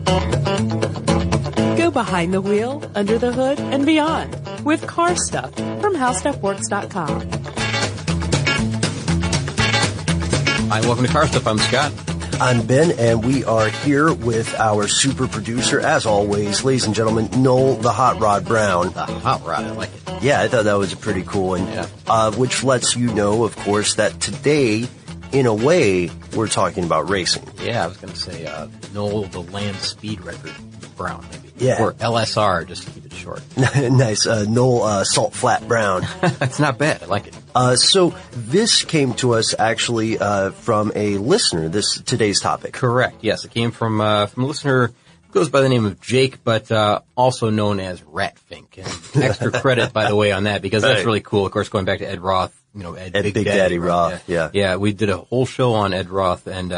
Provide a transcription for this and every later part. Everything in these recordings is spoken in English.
Go behind the wheel, under the hood, and beyond with Car Stuff from HowStuffWorks.com. Hi, welcome to Car Stuff. I'm Scott. I'm Ben, and we are here with our super producer, as always, ladies and gentlemen, Noel the Hot Rod Brown. The Hot Rod, I like it. Yeah, I thought that was a pretty cool one. Yeah. Which lets you know, of course, that today, in a way, we're talking about racing. Yeah, I was going to say Noel the Land Speed Record Brown, maybe. Yeah. Or LSR, just to keep it short. Nice. Noel Salt Flat Brown. That's not bad. I like it. So this came to us actually from a listener, today's topic. Correct. Yes, it came from a listener who goes by the name of Jake, but also known as Ratfink. And extra credit, by the way, on that, because that's really cool. Of course, going back to Ed Roth, Ed Big Daddy Roth. Yeah. Yeah, we did a whole show on Ed Roth, and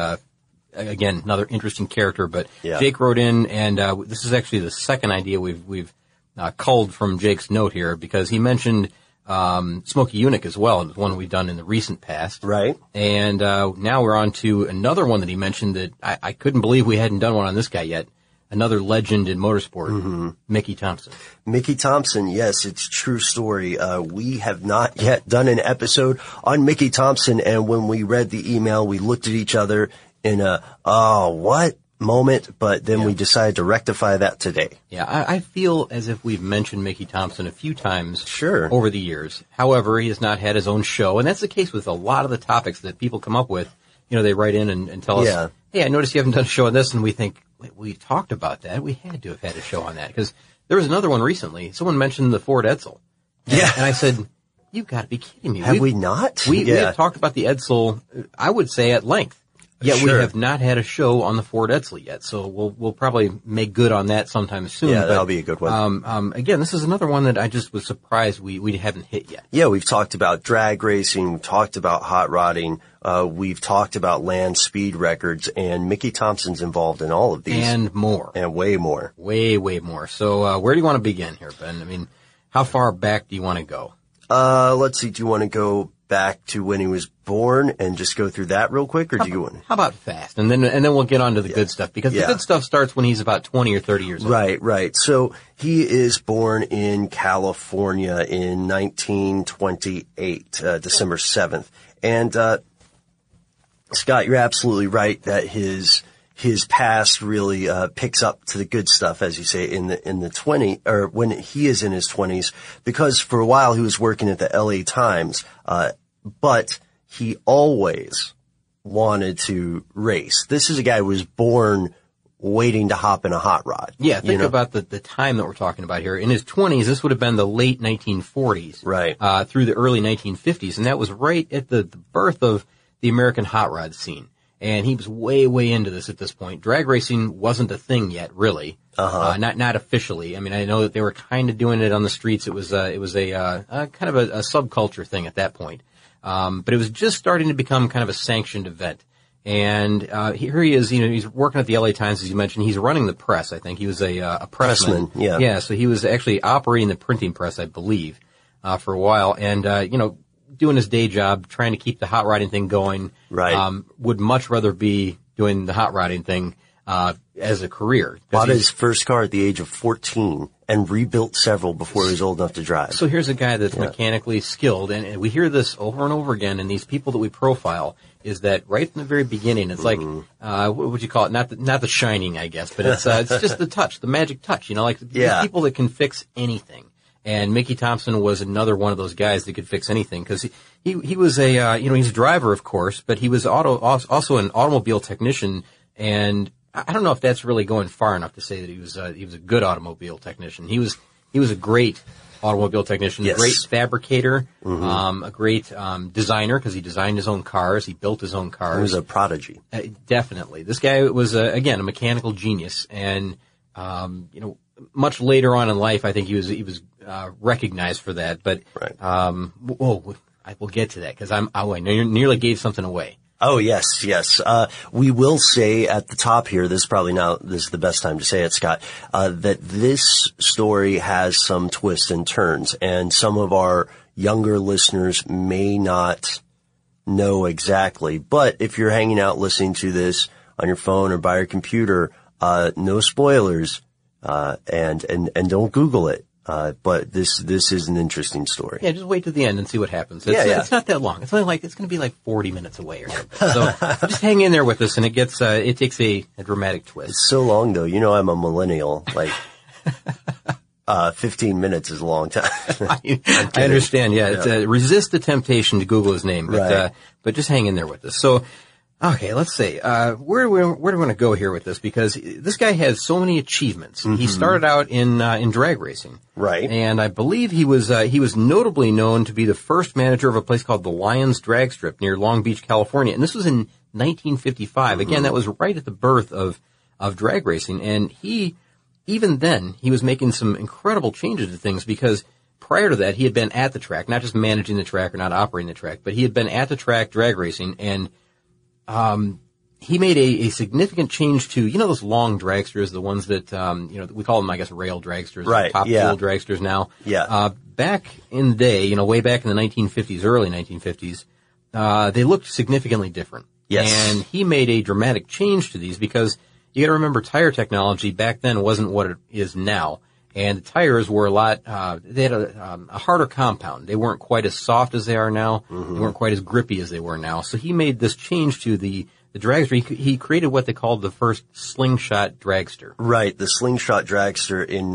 again, another interesting character. But Jake wrote in, and this is actually the second idea we've culled from Jake's note here, because he mentioned Smokey Eunuch as well. It's one we've done in the recent past. Right. And now we're on to another one that he mentioned that I couldn't believe we hadn't done one on this guy yet. Another legend in motorsport, Mickey Thompson. Mickey Thompson, yes, it's a true story. We have not yet done an episode on Mickey Thompson, and when we read the email, we looked at each other in a, what moment, but then we decided to rectify that today. Yeah, I feel as if we've mentioned Mickey Thompson a few times over the years. However, he has not had his own show, and that's the case with a lot of the topics that people come up with. They write in and tell us, hey, I noticed you haven't done a show on this, and we think, wait, we talked about that. We had to have had a show on that, because there was another one recently. Someone mentioned the Ford Edsel. And I said, you've got to be kidding me. Have we not? We have talked about the Edsel, I would say, at length. Yet we have not had a show on the Ford Edsel yet, so we'll probably make good on that sometime soon. Yeah, that'll be a good one. Again, this is another one that I just was surprised we haven't hit yet. Yeah, we've talked about drag racing, we've talked about hot rodding, we've talked about land speed records, and Mickey Thompson's involved in all of these. And more. And way more. Way, way more. So where do you want to begin here, Ben? I mean, how far back do you want to go? Let's see, do you want to go back to when he was born and just go through that real quick, or do you want to? How about fast? And then we'll get on to the good stuff, because the good stuff starts when he's about 20 or 30 years old. Right. So he is born in California in 1928, December 7th. And, Scott, you're absolutely right that his past really picks up to the good stuff, as you say, in the 20 or when he is in his 20s, because for a while he was working at the LA Times, but he always wanted to race. This is a guy who was born waiting to hop in a hot rod. Yeah, think about the time that we're talking about here. In his 20s, this would have been the late 1940s, right, through the early 1950s, and that was right at the birth of the American hot rod scene. And he was way, way into this at this point. Drag racing wasn't a thing yet, really. Not officially. I mean, I know that they were kind of doing it on the streets. It was a kind of a subculture thing at that point. But it was just starting to become kind of a sanctioned event. And, here he is, he's working at the LA Times, as you mentioned. He's running the press, I think. He was a pressman. Yeah, so he was actually operating the printing press, I believe, for a while. And, doing his day job, trying to keep the hot rodding thing going. Right. Would much rather be doing the hot rodding thing, as a career. Bought his first car at the age of 14 and rebuilt several before he was old enough to drive. So here's a guy that's mechanically skilled, and we hear this over and over again in these people that we profile, is that right from the very beginning, it's like, what would you call it? Not the Shining, I guess, but it's just the touch, the magic touch, these people that can fix anything. And Mickey Thompson was another one of those guys that could fix anything, because he was he's a driver, of course, but he was also an automobile technician, and I don't know if that's really going far enough to say that he was a good automobile technician. He was a great automobile technician, a great fabricator, a great designer, because he designed his own cars, he built his own cars. He was a prodigy. Definitely. This guy was again a mechanical genius, and much later on in life, I think he was recognized for that. But I will get to that, because I nearly gave something away. Oh, yes. We will say at the top here, this is the best time to say it, Scott, that this story has some twists and turns, and some of our younger listeners may not know exactly. But if you're hanging out listening to this on your phone or by your computer, No spoilers, and don't Google it. But this is an interesting story. Yeah, just wait to the end and see what happens. It's not that long. It's only it's going to be like 40 minutes away or something. So just hang in there with us, and it takes a dramatic twist. It's so long though. You know, I'm a millennial. 15 minutes is a long time. I understand. Yeah. It's, resist the temptation to Google his name, but just hang in there with us. So, okay, let's see. Where do we want to go here with this? Because this guy has so many achievements. Mm-hmm. He started out in drag racing. Right. And I believe he was notably known to be the first manager of a place called the Lions Drag Strip near Long Beach, California. And this was in 1955. Mm-hmm. Again, that was right at the birth of drag racing. And even then, he was making some incredible changes to things because prior to that, he had been at the track, not just managing the track or not operating the track, but he had been at the track drag racing, and he made a significant change to, those long dragsters, the ones that, we call them, I guess, rail dragsters, right? Top fuel dragsters now. Yeah. Back in the day, way back in the 1950s, early 1950s, they looked significantly different. Yes. And he made a dramatic change to these because you gotta remember tire technology back then wasn't what it is now. And the tires were they had a harder compound. They weren't quite as soft as they are now. Mm-hmm. They weren't quite as grippy as they were now. So he made this change to the dragster. He created what they called the first slingshot dragster. Right, the slingshot dragster in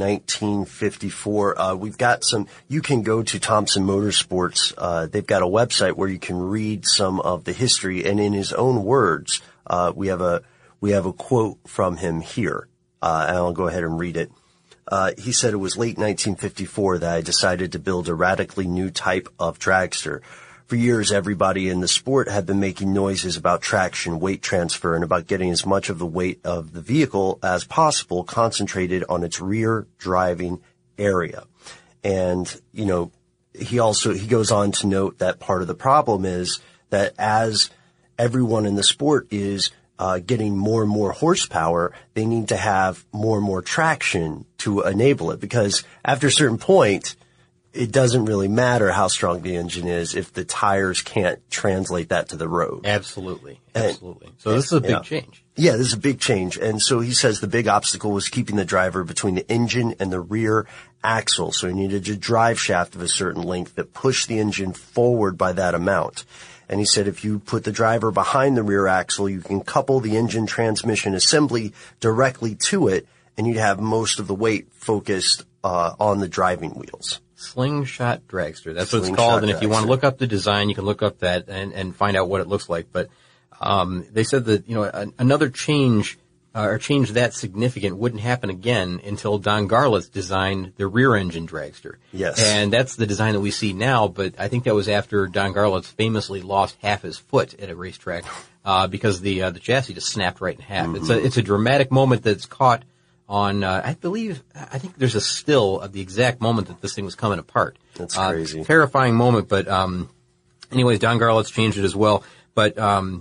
1954. We've got you can go to Thompson Motorsports. They've got a website where you can read some of the history, and in his own words, we have a quote from him here, and I'll go ahead and read it. He said, "It was late 1954 that I decided to build a radically new type of dragster. For years, everybody in the sport had been making noises about traction, weight transfer, and about getting as much of the weight of the vehicle as possible concentrated on its rear driving area." And, he goes on to note that part of the problem is that as everyone in the sport is getting more and more horsepower, they need to have more and more traction to enable it, because after a certain point, it doesn't really matter how strong the engine is if the tires can't translate that to the road. Absolutely. So this is a big change. Yeah, this is a big change. And so he says the big obstacle was keeping the driver between the engine and the rear axle. So he needed a drive shaft of a certain length that pushed the engine forward by that amount. And he said if you put the driver behind the rear axle, you can couple the engine transmission assembly directly to it, and you'd have most of the weight focused on the driving wheels. Slingshot dragster. That's what it's called. And if you want to look up the design, you can look up that and find out what it looks like. But they said that another change or change that significant wouldn't happen again until Don Garlits designed the rear engine dragster. Yes. And that's the design that we see now, but I think that was after Don Garlits famously lost half his foot at a racetrack, because the chassis just snapped right in half. Mm-hmm. It's a dramatic moment that's caught on, I think there's a still of the exact moment that this thing was coming apart. That's crazy. Terrifying moment, but, anyways, Don Garlits changed it as well. But,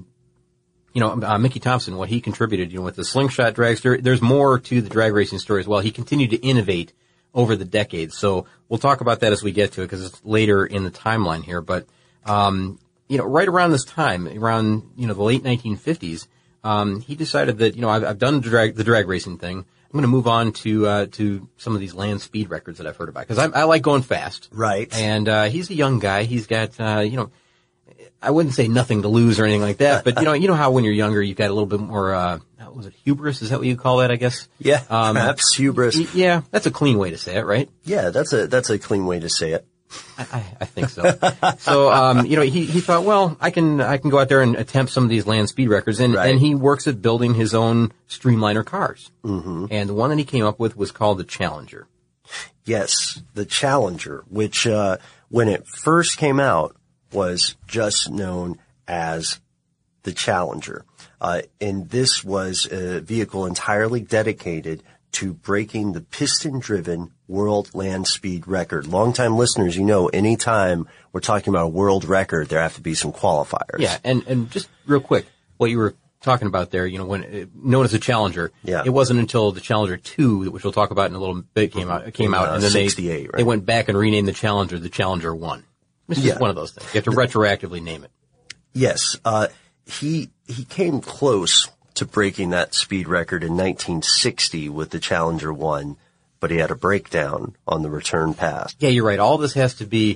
Mickey Thompson, what he contributed, with the slingshot dragster, there's more to the drag racing story as well. He continued to innovate over the decades. So we'll talk about that as we get to it because it's later in the timeline here. But, right around this time, around, the late 1950s, he decided that, I've done the drag racing thing. I'm going to move on to some of these land speed records that I've heard about because I like going fast. Right. And, he's a young guy. He's got, I wouldn't say nothing to lose or anything like that, but you know how when you're younger you've got a little bit more, was it hubris? Is that what you call that, I guess? Yeah, perhaps hubris. Yeah, that's a clean way to say it, right? Yeah, that's a clean way to say it. I think so. So, he thought, well, I can go out there and attempt some of these land speed records, and he works at building his own streamliner cars. Mm-hmm. And the one that he came up with was called the Challenger. Yes, the Challenger, which, when it first came out, was just known as the Challenger. And this was a vehicle entirely dedicated to breaking the piston-driven world land speed record. Longtime listeners, anytime we're talking about a world record, there have to be some qualifiers. Yeah, and just real quick, what you were talking about there, when known as the Challenger, it wasn't until the Challenger 2, which we'll talk about in a little bit, came out, and then 68, they went back and renamed the Challenger 1. It's just one of those things. You have to retroactively name it. Yes. He came close to breaking that speed record in 1960 with the Challenger 1, but he had a breakdown on the return pass. Yeah, you're right. All this has to be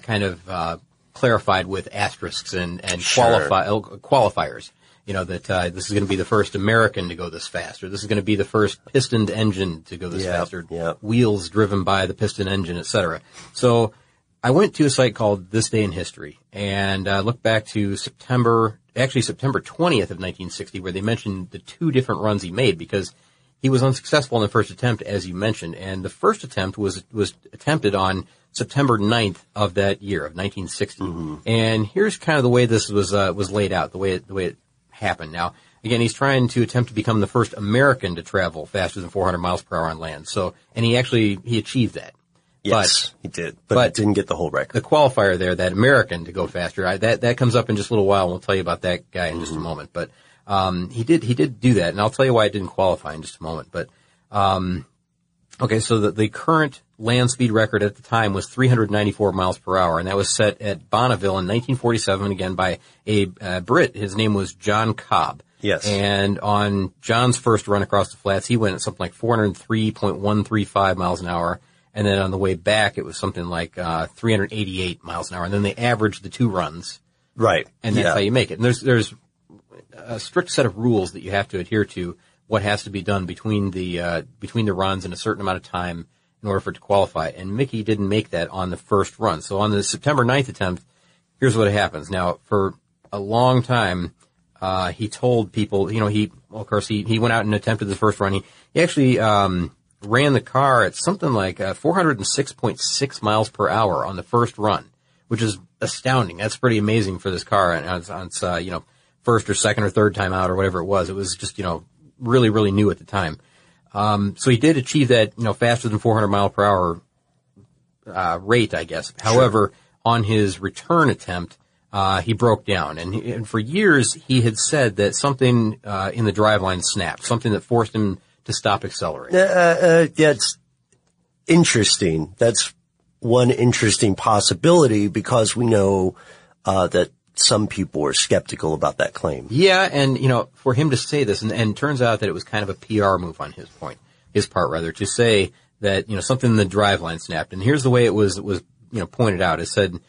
clarified with asterisks and Sure. qualifiers. You know, that this is going to be the first American to go this fast, or this is going to be the first pistoned engine to go this fast, or wheels driven by the piston engine, etc. So I went to a site called This Day in History and looked back to September 20th of 1960, where they mentioned the two different runs he made, because he was unsuccessful in the first attempt, as you mentioned. And the first attempt was attempted on September 9th of that year, of 1960. Mm-hmm. And here's kind of the way this was laid out, the way it happened. Now, again, he's trying to attempt to become the first American to travel faster than 400 miles per hour on land. So, and he achieved that. Yes, he did, but didn't get the whole record. The qualifier there, that American to go faster, that comes up in just a little while. We'll tell you about that guy in just a moment. But he did do that, and I'll tell you why it didn't qualify in just a moment. But okay, so the current land speed record at the time was 394 miles per hour, and that was set at Bonneville in 1947, again by a Brit. His name was John Cobb. Yes. And on John's first run across the flats, he went at something like 403.135 miles an hour. And then on the way back, it was something like 388 miles an hour. And then they averaged the two runs. Right. And that's how you make it. And there's a strict set of rules that you have to adhere to, what has to be done between the runs in a certain amount of time in order for it to qualify. And Mickey didn't make that on the first run. So on the September 9th attempt, here's what happens. Now, for a long time, he told people, he went out and attempted the first run. He actually, ran the car at something like 406.6 miles per hour on the first run, which is astounding. That's pretty amazing for this car on its first or second or third time out or whatever it was. It was just, really, really new at the time. So he did achieve that, faster than 400 mile per hour rate, I guess. However, on his return attempt, he broke down, and for years he had said that something in the driveline snapped, something that forced him to stop accelerating. It's interesting. That's one interesting possibility, because we know that some people are skeptical about that claim. Yeah, and for him to say this, and it turns out that it was kind of a PR move on his part, to say that something in the driveline snapped. And here's the way it was pointed out. It said,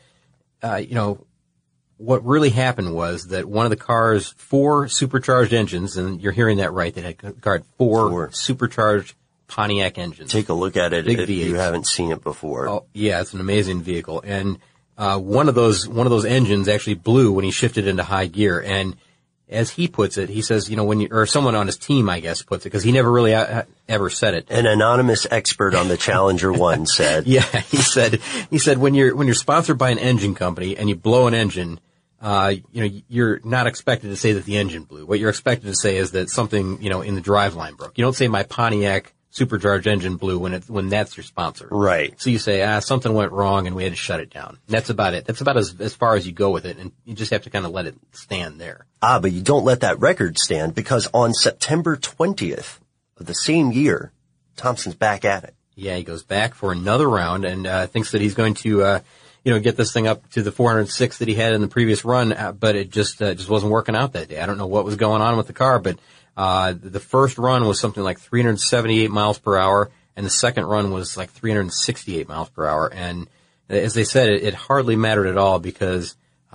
what really happened was that one of the car's 4 supercharged engines, and you're hearing that right, that had four supercharged Pontiac engines. Take a look at it Big if V8s. you haven't seen it before. Oh, yeah, it's an amazing vehicle. And one of those engines actually blew when he shifted into high gear. And as he puts it, he says, or someone on his team, I guess, puts it, because he never really ever said it. An anonymous expert on the Challenger 1 said. Yeah, he said when you're sponsored by an engine company and you blow an engine, you're not expected to say that the engine blew. What you're expected to say is that something, in the driveline broke. You don't say my Pontiac supercharged engine blew when that's your sponsor. Right. So you say, something went wrong and we had to shut it down. And that's about it. That's about as far as you go with it, and you just have to kind of let it stand there. But you don't let that record stand, because on September 20th of the same year, Thompson's back at it. Yeah, he goes back for another round and thinks that he's going to get this thing up to the 406 that he had in the previous run, but it just wasn't working out that day. I don't know what was going on with the car, but the first run was something like 378 miles per hour, and the second run was like 368 miles per hour. And as they said, it hardly mattered at all, because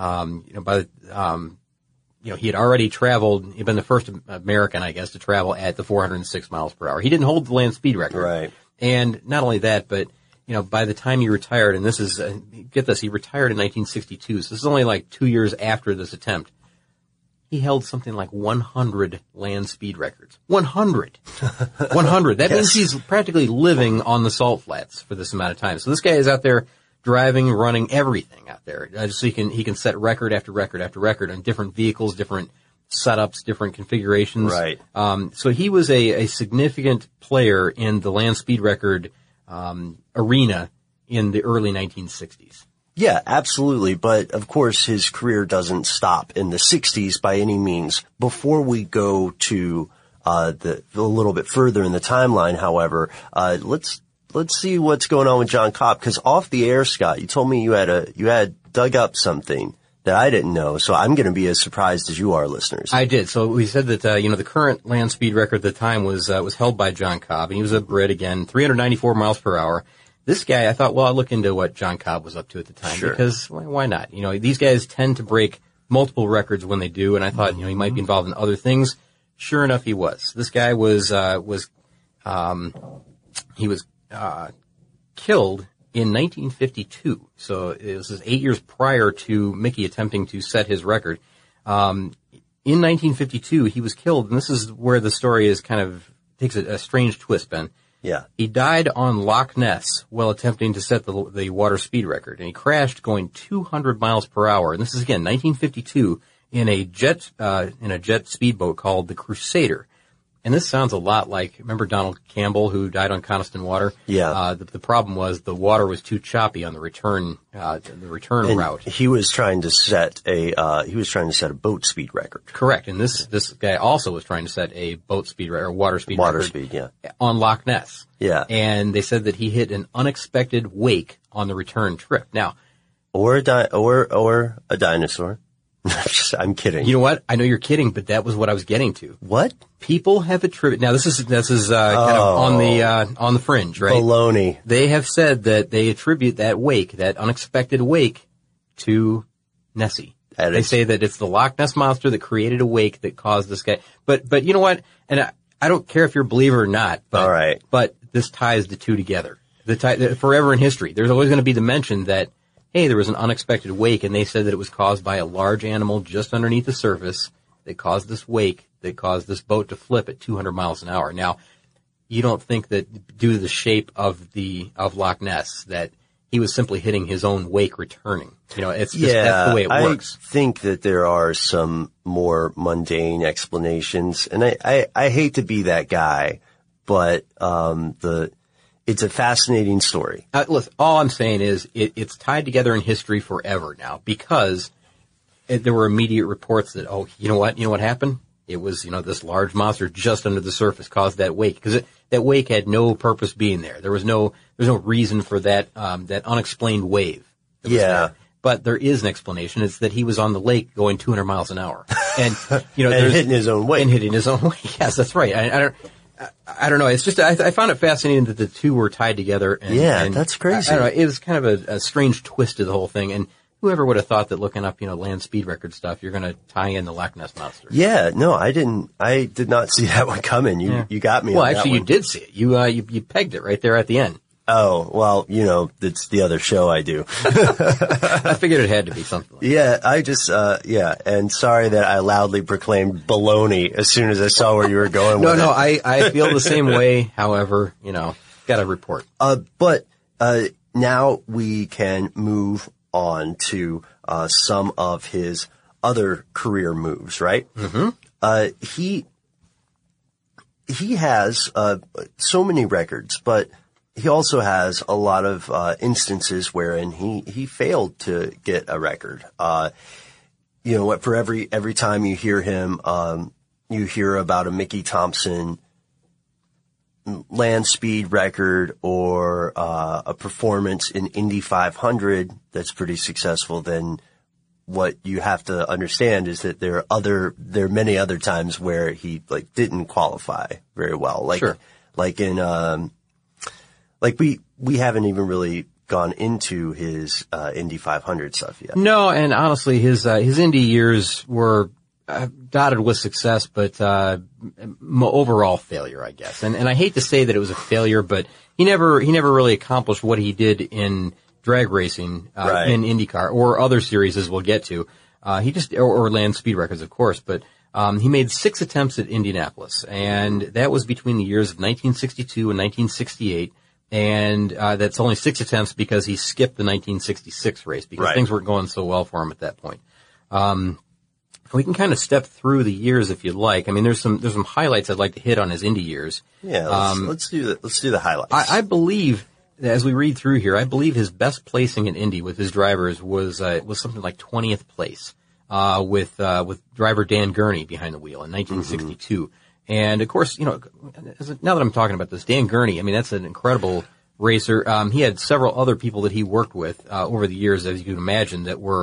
he had already traveled. He'd been the first American, I guess, to travel at the 406 miles per hour. He didn't hold the land speed record. Right. And not only that, but by the time he retired, and this is, get this, he retired in 1962, so this is only like 2 years after this attempt, he held something like 100 land speed records. 100! 100. That means he's practically living on the salt flats for this amount of time. So this guy is out there driving, running, everything out there. Just so he can set record after record after record on different vehicles, different setups, different configurations. Right. So he was a significant player in the land speed record arena in the early 1960s. Yeah, absolutely. But of course, his career doesn't stop in the 60s by any means. Before we go to a little bit further in the timeline, however, let's see what's going on with John Cobb. Because off the air, Scott, you told me you had dug up something that I didn't know. So I'm going to be as surprised as you are, listeners. I did. So we said that, the current land speed record at the time was held by John Cobb, and he was a Brit again, 394 miles per hour. This guy, I thought, well, I'll look into what John Cobb was up to at the time. Sure. Because why not? These guys tend to break multiple records when they do, and I thought, he might be involved in other things. Sure enough, he was. This guy was killed in 1952. So it was 8 years prior to Mickey attempting to set his record. In 1952, he was killed, and this is where the story is kind of takes a strange twist, Ben. Yeah. He died on Loch Ness while attempting to set the water speed record, and he crashed going 200 miles per hour. And this is again 1952 in a jet speedboat called the Crusader. And this sounds a lot like, remember Donald Campbell who died on Coniston Water? Yeah. The problem was the water was too choppy on the return route. He was trying to set a boat speed record. Correct. And this guy also was trying to set a boat speed or water speed record. Yeah. On Loch Ness. Yeah. And they said that he hit an unexpected wake on the return trip. Now, or a dinosaur. I'm kidding. You know what? I know you're kidding, but that was what I was getting to. What? People have attributed. Now this is kind of on the fringe, right? Baloney. They have said that they attribute that wake, that unexpected wake, to Nessie. They say that it's the Loch Ness monster that created a wake that caused this guy. But you know what? And I don't care if you're a believer or not. But, all right. But this ties the two together. Forever in history, there's always going to be the mention that, hey, there was an unexpected wake, and they said that it was caused by a large animal just underneath the surface that caused this wake, that caused this boat to flip at 200 miles an hour. Now, you don't think that due to the shape of Loch Ness that he was simply hitting his own wake returning. It's just that's the way it works. I think that there are some more mundane explanations, and I hate to be that guy, but it's a fascinating story. Listen, all I'm saying is it's tied together in history forever now because there were immediate reports that, you know what happened? It was, this large monster just under the surface caused that wake because that wake had no purpose being there. There was no reason for that unexplained wave. Yeah. But there is an explanation. It's that he was on the lake going 200 miles an hour. And, and hitting his own wake. And hitting his own wake. Yes, that's right. I don't know. It's just, I found it fascinating that the two were tied together. And that's crazy. I don't know. It was kind of a strange twist to the whole thing. And whoever would have thought that looking up, land speed record stuff, you're going to tie in the Loch Ness monster. Yeah. No, I didn't. I did not see that one coming. You got me. Well, on actually, that you did see it. You pegged it right there at the end. Oh, well, it's the other show I do. I figured it had to be something like that. Yeah, and sorry that I loudly proclaimed baloney as soon as I saw where you were going with it. No, I feel the same way, however, got to report. But now we can move on to some of his other career moves, right? Mm-hmm. He has so many records, but he also has a lot of instances wherein he failed to get a record. For every time you hear him, you hear about a Mickey Thompson land speed record or a performance in Indy 500 that's pretty successful. Then what you have to understand is that there are many other times where he didn't qualify very well. Sure. Like in we haven't even really gone into his Indy 500 stuff yet. No, and honestly, his Indy years were dotted with success, but overall failure, I guess. And I hate to say that it was a failure, but he never really accomplished what he did in drag racing in IndyCar or other series, as we'll get to. Or land speed records, of course, but he made 6 attempts at Indianapolis, and that was between the years of 1962 and 1968. And that's only 6 attempts because he skipped the 1966 race because things weren't going so well for him at that point. We can kind of step through the years if you'd like. I mean, there's some highlights I'd like to hit on his Indy years. Yeah, let's do the highlights. I believe, as we read through here, I believe his best placing in Indy with his drivers was something like 20th place with driver Dan Gurney behind the wheel in 1962. Mm-hmm. And of course, now that I'm talking about this, Dan Gurney, I mean, that's an incredible racer. He had several other people that he worked with over the years, as you can imagine, that were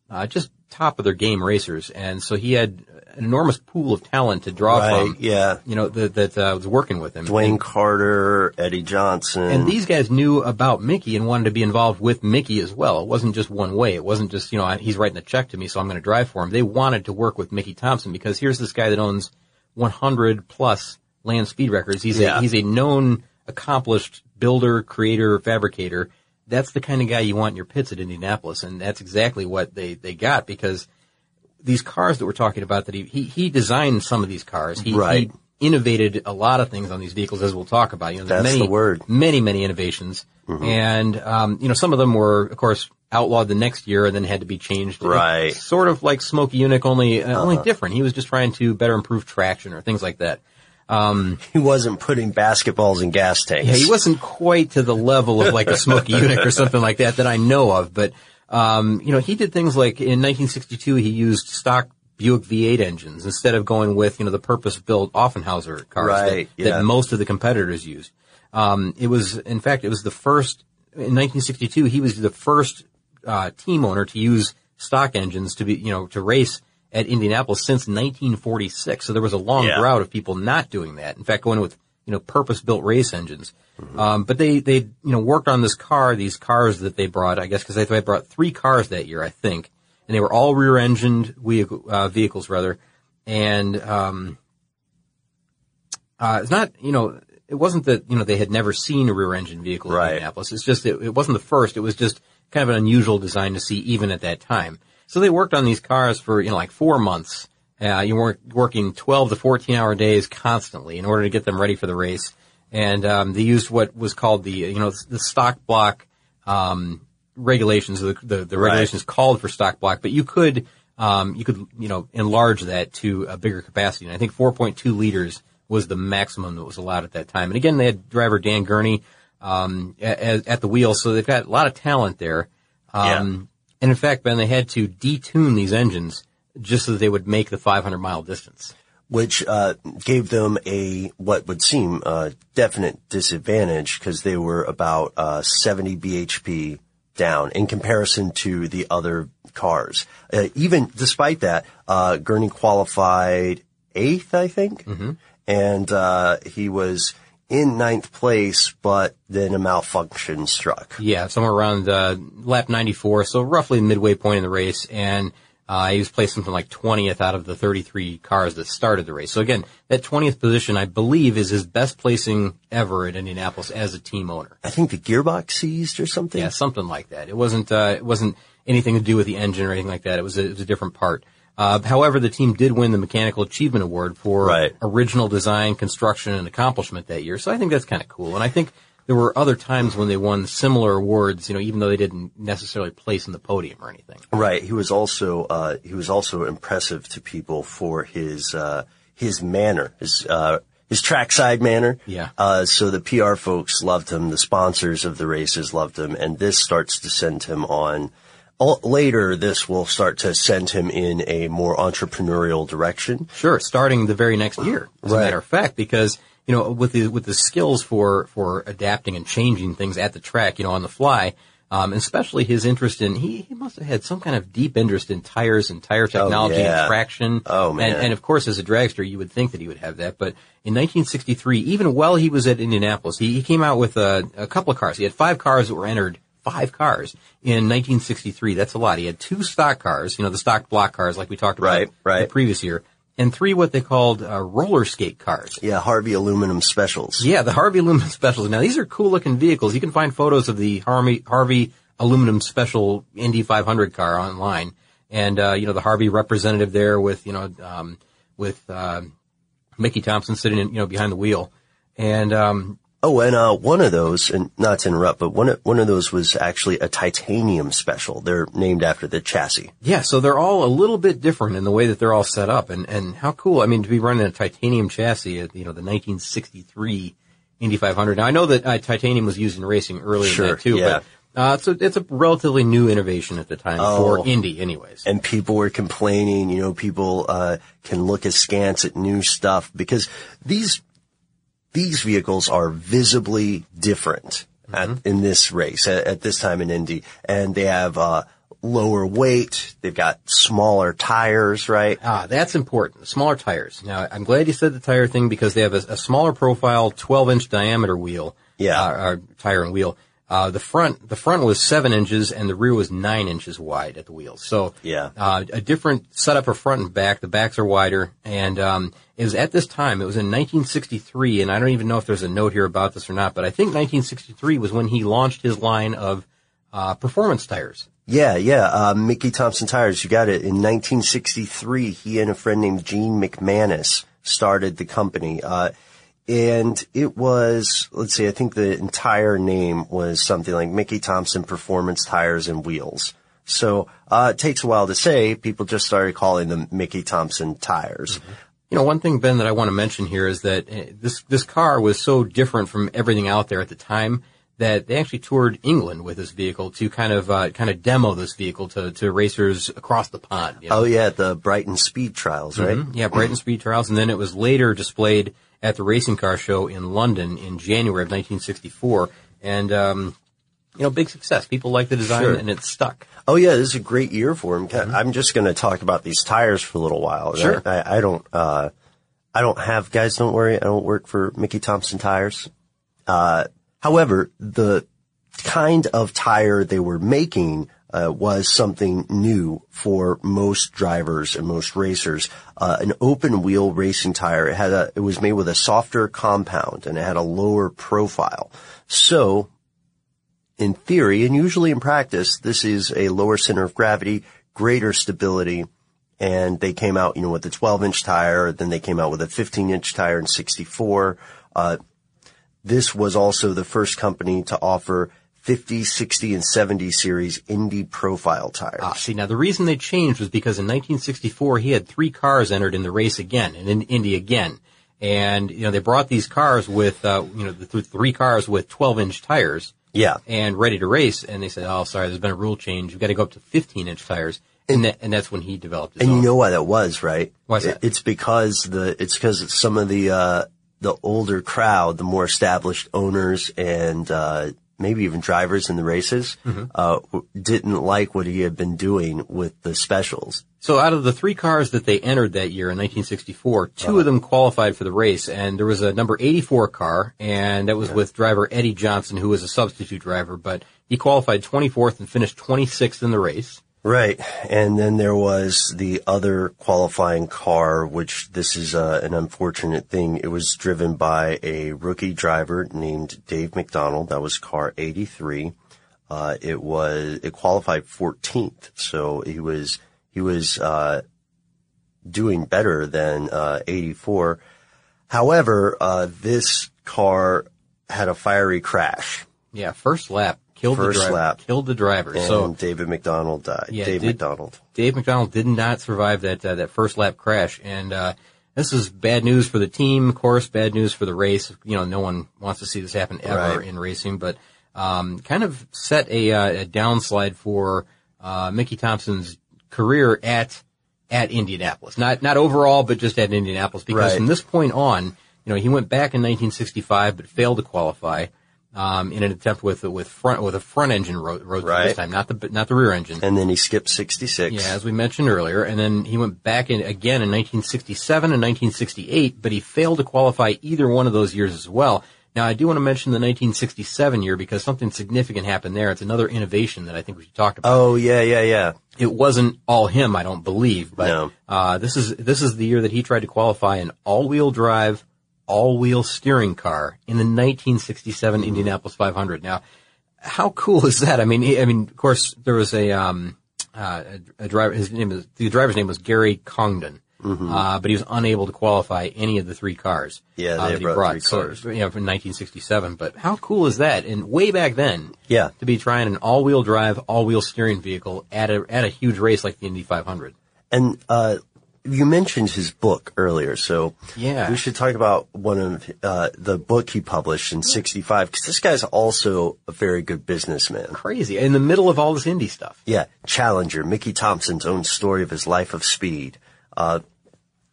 just top of their game racers. And so he had an enormous pool of talent to draw from. Yeah. You know, that was working with him. Dwayne Carter, Eddie Johnson. And these guys knew about Mickey and wanted to be involved with Mickey as well. It wasn't just one way. It wasn't just, you know, he's writing a check to me, so I'm going to drive for him. They wanted to work with Mickey Thompson because here's this guy that owns 100 plus land speed records. He's a known, accomplished builder, creator, fabricator. That's the kind of guy you want in your pits at Indianapolis, and that's exactly what they got, because these cars that we're talking about, that he designed some of these cars. He innovated a lot of things on these vehicles, as we'll talk about. You know, that's the word. Many innovations. Mm-hmm. And, you know, some of them were, of course, outlawed the next year and then had to be changed. Right. It's sort of like Smokey Yunick, only different. He was just trying to better improve traction or things like that. He wasn't putting basketballs in gas tanks. Yeah, he wasn't quite to the level of like a Smokey Yunick or something like that I know of. But, you know, he did things like in 1962, he used stock Buick V8 engines instead of going with, you know, the purpose-built Offenhauser cars that most of the competitors used. It was the first, in 1962, he was the first, team owner to use stock engines to be, you know, to race at Indianapolis since 1946. So there was a long drought of people not doing that. In fact, going with, you know, purpose-built race engines. Mm-hmm. But they, you know, worked on these cars that they brought, I guess, because they brought 3 cars that year, I think. And they were all rear-engined vehicles, rather. And, it's not, you know, it wasn't that, you know, they had never seen a rear-engine vehicle in Indianapolis. It's just, it wasn't the first. It was just kind of an unusual design to see even at that time. So they worked on these cars for, you know, like 4 months. You were working 12 to 14-hour days constantly in order to get them ready for the race. And, they used what was called the stock block, regulations. The regulations called for stock block, but you could, you know, enlarge that to a bigger capacity. And I think 4.2 liters was the maximum that was allowed at that time. And again, they had driver Dan Gurney, at the wheel. So they've got a lot of talent there. And in fact, Ben, they had to detune these engines just so that they would make the 500-mile distance. Which, gave them what would seem, definite disadvantage, because they were about, 70 bhp down in comparison to the other cars. Even despite that, Gurney qualified 8th, I think. Mm-hmm. And, he was in 9th place, but then a malfunction struck. Yeah, somewhere around, lap 94, so roughly midway point in the race, and, he was placed something like 20th out of the 33 cars that started the race. So again, that 20th position, I believe, is his best placing ever at Indianapolis as a team owner. I think the gearbox seized or something? Yeah, something like that. It wasn't anything to do with the engine or anything like that. It was a different part. However, the team did win the Mechanical Achievement Award for original design, construction, and accomplishment that year. So I think that's kind of cool. And I think there were other times when they won similar awards, you know, even though they didn't necessarily place in the podium or anything. Right. He was also impressive to people for his manner, his trackside manner. Yeah. So the PR folks loved him. The sponsors of the races loved him. And this starts to send him on. Later, this will start to send him in a more entrepreneurial direction. Sure. Starting the very next year, as a matter of fact, because, you know, with the skills for adapting and changing things at the track, you know, on the fly, and especially his interest in, he must have had some kind of deep interest in tires and tire technology and traction. Oh, man. And of course, as a dragster, you would think that he would have that. But in 1963, even while he was at Indianapolis, he came out with a couple of cars. He had 5 cars that were entered. 5 cars in 1963. That's a lot. He had 2 stock cars, you know, the stock block cars like we talked about the previous year, and 3 what they called roller skate cars. Yeah, Harvey Aluminum Specials. Yeah, the Harvey Aluminum Specials. Now, these are cool-looking vehicles. You can find photos of the Harvey Aluminum Special Indy 500 car online. And, you know, the Harvey representative there with, you know, Mickey Thompson sitting in, you know, behind the wheel. And, one of those, and not to interrupt, but one of those was actually a titanium special. They're named after the chassis. Yeah, so they're all a little bit different in the way that they're all set up, and how cool. I mean, to be running a titanium chassis at, you know, the 1963 Indy 500. Now, I know that titanium was used in racing earlier than that too, but it's a relatively new innovation at the time for Indy anyways. And people were complaining, you know, people can look askance at new stuff because these vehicles are visibly different in this race at this time in Indy, and they have lower weight. They've got smaller tires, right? That's important. Smaller tires. Now, I'm glad you said the tire thing because they have a smaller profile, 12-inch diameter wheel. Yeah. Tire and wheel. The front was 7 inches and the rear was 9 inches wide at the wheels. So, yeah. A different setup of front and back. The backs are wider. And, it was at this time, it was in 1963, and I don't even know if there's a note here about this or not, but I think 1963 was when he launched his line of, performance tires. Yeah. Mickey Thompson Tires, you got it. In 1963, he and a friend named Gene McManus started the company. And it was, let's see, I think the entire name was something like Mickey Thompson Performance Tires and Wheels. So, it takes a while to say. People just started calling them Mickey Thompson Tires. Mm-hmm. You know, one thing, Ben, that I want to mention here is that this car was so different from everything out there at the time that they actually toured England with this vehicle to kind of demo this vehicle to racers across the pond. You know? Oh yeah, the Brighton Speed Trials, right? Mm-hmm. Yeah, Brighton Speed Trials, and then it was later displayed at the Racing Car Show in London in January of 1964, and big success. People liked the design, Sure. and it stuck. Oh yeah, this is a great year for him. Mm-hmm. I'm just going to talk about these tires for a little while. Sure. I don't have, guys, don't worry, I don't work for Mickey Thompson Tires. However, the kind of tire they were making was something new for most drivers and most racers. An open wheel racing tire. It was made with a softer compound and it had a lower profile. So, in theory, and usually in practice, this is a lower center of gravity, greater stability, and they came out, with a 12-inch tire, then they came out with a 15-inch tire in 64. This was also the first company to offer 50, 60, and 70 series Indy profile tires. See, now the reason they changed was because in 1964 he had 3 cars entered in the race again, and in Indy again. And, they brought these cars with, the 3 cars with 12-inch tires. Yeah. And ready to race, and they said, oh, sorry, there's been a rule change. You've got to go up to 15-inch tires. And that's when he developed his own. And you know why that was, right? Why is that? It's because some of the older crowd, the more established owners and, maybe even drivers in the races, didn't like what he had been doing with the specials. So out of the 3 cars that they entered that year in 1964, 2 of them qualified for the race, and there was a number 84 car, and that was with driver Eddie Johnson, who was a substitute driver, but he qualified 24th and finished 26th in the race. Right. And then there was the other qualifying car, which this is an unfortunate thing. It was driven by a rookie driver named Dave McDonald. That was car 83. It qualified 14th. So he was doing better than 84. However, this car had a fiery crash. Yeah, first lap. Killed the driver. And so David McDonald died. Yeah, Dave McDonald did not survive that first lap crash. And, this is bad news for the team, of course, bad news for the race. No one wants to see this happen ever in racing, but, kind of set a downslide for, Mickey Thompson's career at Indianapolis. Not overall, but just at Indianapolis. Because from this point on, he went back in 1965, but failed to qualify. In an attempt with a front engine road this time, not the rear engine. And then he skipped 66. Yeah, as we mentioned earlier. And then he went back in again in 1967 and 1968, but he failed to qualify either one of those years as well. Now, I do want to mention the 1967 year because something significant happened there. It's another innovation that I think we should talk about. Oh, yeah. It wasn't all him, I don't believe, but, no. This is the year that he tried to qualify an all-wheel drive, all-wheel steering car in the 1967 Indianapolis 500. Now, how cool is that? I mean, of course, there was a driver. The driver's name was Gary Congdon, but he was unable to qualify any of the 3 cars. Yeah, that he brought. 3 cars. So, from 1967. But how cool is that? And way back then, to be trying an all-wheel drive, all-wheel steering vehicle at a huge race like the Indy 500. And you mentioned his book earlier, so we should talk about one of the book he published in 65, because this guy's also a very good businessman. Crazy. In the middle of all this Indy stuff. Yeah. Challenger, Mickey Thompson's own story of his life of speed.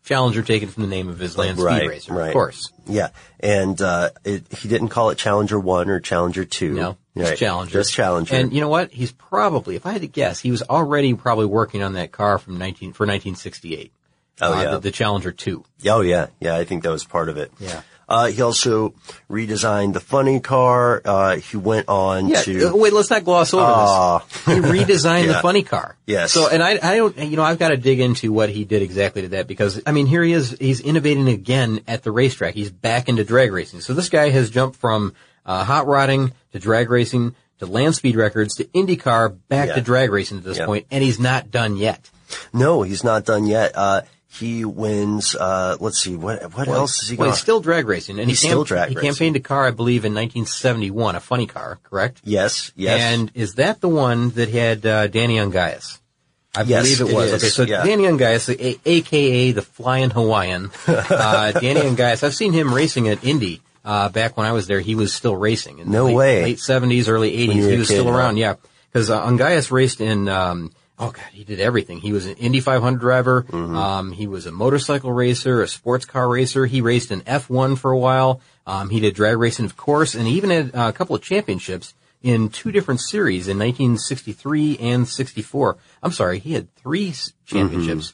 Challenger taken from the name of his land speed racer, of course. Yeah. And, he didn't call it Challenger 1 or Challenger 2. No, just Challenger. Just Challenger. And you know what? He's probably, if I had to guess, he was already probably working on that car for 1968. Oh, yeah. The Challenger 2. Oh, yeah. Yeah, I think that was part of it. Yeah. He also redesigned the funny car. He went on to... wait, let's not gloss over this. He redesigned the funny car. Yes. So, and I don't, I've got to dig into what he did exactly to that because, here he is, he's innovating again at the racetrack. He's back into drag racing. So this guy has jumped from, hot rodding to drag racing to land speed records to IndyCar back to drag racing at this point, and he's not done yet. No, he's not done yet. He wins, let's see, what else has he got? Well, he's still drag racing. And he's still drag racing. He campaigned a car, I believe, in 1971, a funny car, correct? Yes. And is that the one that had, Danny Ungaius? I believe it was. Okay, so Danny Ungaius, a.k.a. the Flying Hawaiian, Danny Ungaius, I've seen him racing at Indy, back when I was there. He was still racing. In the late 70s, early 80s. He was still around, yeah. Because, Ungaius raced in, oh God, he did everything. He was an Indy 500 driver. Mm-hmm. He was a motorcycle racer, a sports car racer. He raced in F1 for a while. He did drag racing, of course, and he even had a couple of championships in 2 different series in 1963 and 64. I'm sorry, he had 3 championships,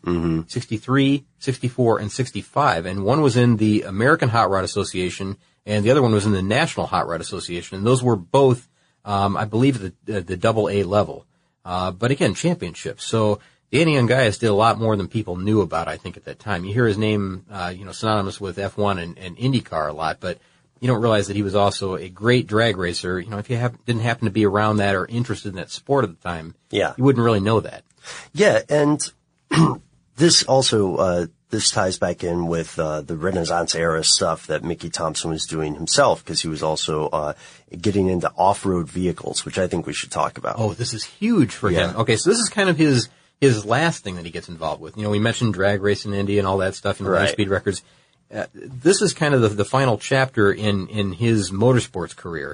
63, 64, and 65. And one was in the American Hot Rod Association, and the other one was in the National Hot Rod Association. And those were both, I believe, the double A level. But again, championships. So Danny Ungaius did a lot more than people knew about, I think, at that time. You hear his name, synonymous with F1 and IndyCar a lot, but you don't realize that he was also a great drag racer. If you didn't happen to be around that or interested in that sport at the time, you wouldn't really know that. Yeah, and this also, this ties back in with, the Renaissance era stuff that Mickey Thompson was doing himself, because he was also, getting into off-road vehicles, which I think we should talk about. Oh, this is huge for him. Okay, so this is kind of his last thing that he gets involved with. We mentioned drag racing in Indy and all that stuff and land speed records. This is kind of the final chapter in his motorsports career.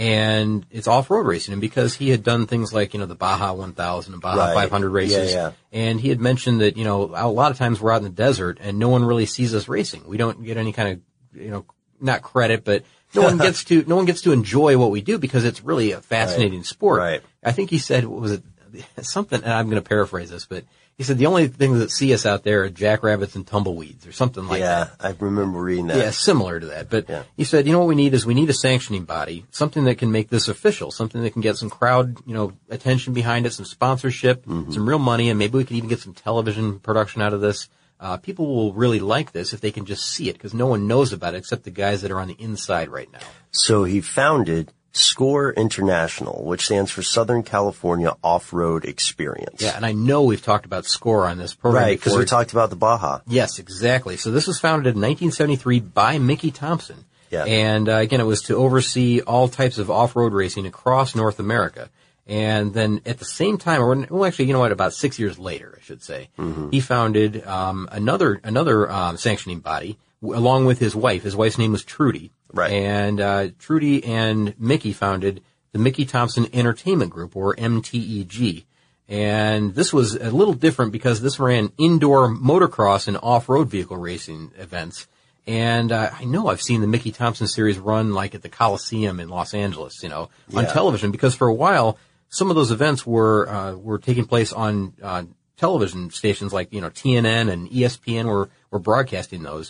And it's off-road racing. And because he had done things like, the Baja 1000 and Baja 500 races. And he had mentioned that, a lot of times we're out in the desert and no one really sees us racing. We don't get any kind of, not credit, but no one gets to enjoy what we do because it's really a fascinating sport. Right. I think he said, what was it? Something, and I'm going to paraphrase this, but he said the only things that see us out there are jackrabbits and tumbleweeds or something like that. Yeah, I remember reading that. Yeah, similar to that. But he said, what we need is we need a sanctioning body, something that can make this official, something that can get some crowd, attention behind it, some sponsorship, some real money, and maybe we could even get some television production out of this. People will really like this if they can just see it because no one knows about it except the guys that are on the inside right now. So he founded SCORE International, which stands for Southern California Off-Road Experience. Yeah, and I know we've talked about SCORE on this program Right, because we talked about the Baja. Yes, exactly. So this was founded in 1973 by Mickey Thompson. Yeah. And again, it was to oversee all types of off-road racing across North America. And then at the same time, about 6 years later, I should say, he founded another sanctioning body along with his wife. His wife's name was Trudy. Right. And Trudy and Mickey founded the Mickey Thompson Entertainment Group, or MTEG. And this was a little different because this ran indoor motocross and off-road vehicle racing events. And I know I've seen the Mickey Thompson series run like at the Coliseum in Los Angeles, on television, because for a while some of those events were taking place on television stations like TNN and ESPN were broadcasting those.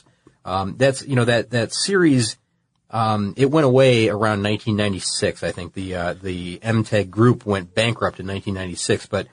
That series. It went away around 1996. I think the MTEG group went bankrupt in 1996, but,